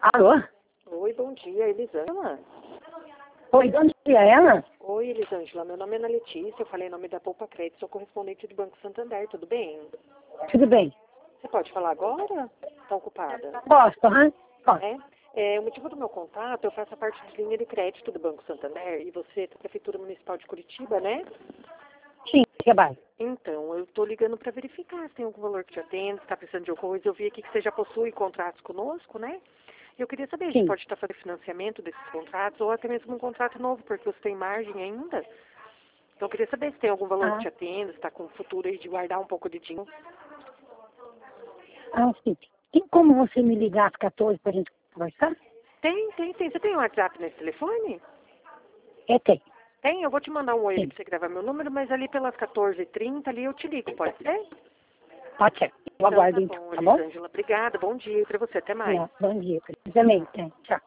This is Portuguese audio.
Alô? Oi, bom dia, Elisângela. Oi, de onde é ela? Oi, Elisângela, meu nome é Ana Letícia, eu falei em nome da Poupa Crédito, sou correspondente do Banco Santander, tudo bem? Tudo bem? Você pode falar agora? Tá ocupada? Posso, aham? Posso. O motivo do meu contato, eu faço a parte de linha de crédito do Banco Santander e você é da Prefeitura Municipal de Curitiba, né? Sim, trabalho. Então, eu estou ligando para verificar se tem algum valor que te atende, se está precisando de alguma coisa. Eu vi aqui que você já possui contratos conosco, né? Eu queria saber, a gente Sim. pode estar fazendo financiamento desses contratos ou até mesmo um contrato novo, porque você tem margem ainda. Então, eu queria saber se tem algum valor que te atende, se está com o futuro aí de guardar um pouco de dinheiro. Sim. Tem como você me ligar às 14 para a gente conversar? Tem. Você tem um WhatsApp nesse telefone? Tem. Tem, eu vou te mandar um oi Sim. para você gravar meu número, mas ali pelas 14h30 ali eu te ligo, pode ser? Pode ser. Eu Então aguardo tá então, bom, tá bom? Elisângela. Obrigada, bom dia para você, até mais. Bom dia. Também. Tchau.